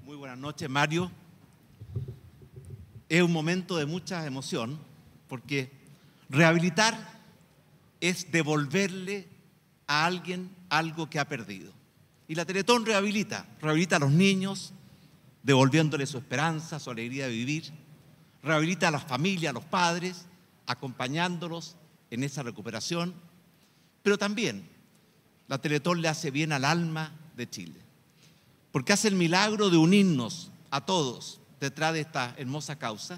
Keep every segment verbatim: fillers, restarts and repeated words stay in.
Muy buenas noches, Mario. Es un momento de mucha emoción porque rehabilitar es devolverle a alguien algo que ha perdido. Y la Teletón rehabilita, rehabilita a los niños, devolviéndole su esperanza, su alegría de vivir, rehabilita a las familias, a los padres, acompañándolos en esa recuperación, pero también la Teletón le hace bien al alma de Chile, porque hace el milagro de unirnos a todos detrás de esta hermosa causa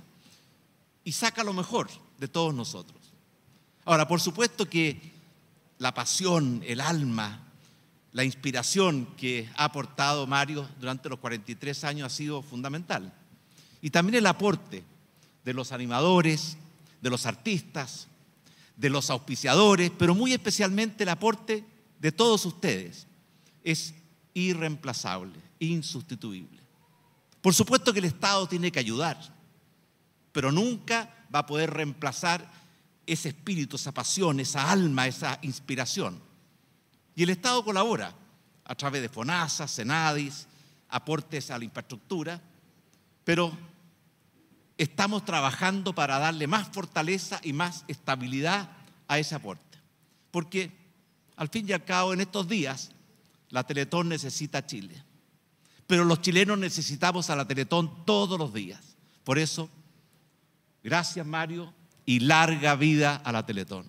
y saca lo mejor de todos nosotros. Ahora, por supuesto que la pasión, el alma, la inspiración que ha aportado Mario durante los cuarenta y tres años ha sido fundamental. Y también el aporte de los animadores, de los artistas, de los auspiciadores, pero muy especialmente el aporte de todos ustedes es irreemplazable, insustituible. Por supuesto que el Estado tiene que ayudar, pero nunca va a poder reemplazar ese espíritu, esa pasión, esa alma, esa inspiración. Y el Estado colabora a través de FONASA, SENADIS, aportes a la infraestructura, pero estamos trabajando para darle más fortaleza y más estabilidad a ese aporte. Porque, al fin y al cabo, en estos días, la Teletón necesita a Chile. Pero los chilenos necesitamos a la Teletón todos los días. Por eso, gracias, Mario, y larga vida a la Teletón.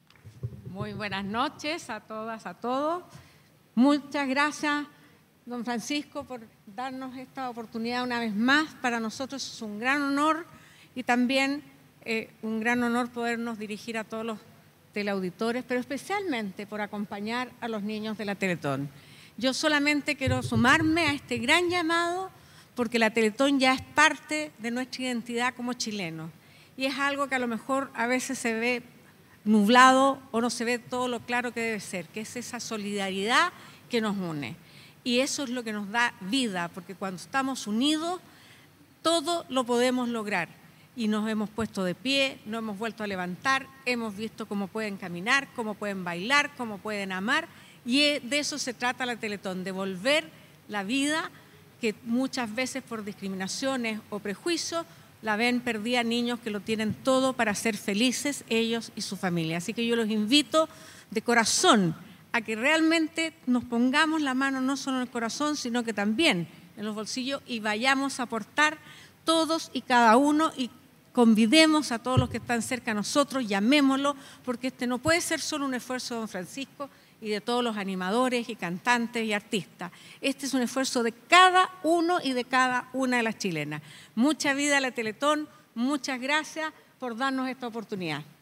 Muy buenas noches a todas, a todos. Muchas gracias, don Francisco, por darnos esta oportunidad una vez más. Para nosotros es un gran honor y también eh, un gran honor podernos dirigir a todos los teleauditores, pero especialmente por acompañar a los niños de la Teletón. Yo solamente quiero sumarme a este gran llamado porque la Teletón ya es parte de nuestra identidad como chilenos y es algo que a lo mejor a veces se ve nublado o no se ve todo lo claro que debe ser, que es esa solidaridad que nos une. Y eso es lo que nos da vida, porque cuando estamos unidos, todo lo podemos lograr. Y nos hemos puesto de pie, nos hemos vuelto a levantar, hemos visto cómo pueden caminar, cómo pueden bailar, cómo pueden amar. Y de eso se trata la Teletón, de devolver la vida que muchas veces por discriminaciones o prejuicios la ven perdida, niños que lo tienen todo para ser felices ellos y su familia. Así que yo los invito de corazón a que realmente nos pongamos la mano no solo en el corazón, sino que también en los bolsillos y vayamos a aportar todos y cada uno y convidemos a todos los que están cerca a nosotros, llamémoslo, porque este no puede ser solo un esfuerzo de don Francisco y de todos los animadores y cantantes y artistas. Este es un esfuerzo de cada uno y de cada una de las chilenas. Mucha vida a la Teletón, muchas gracias por darnos esta oportunidad.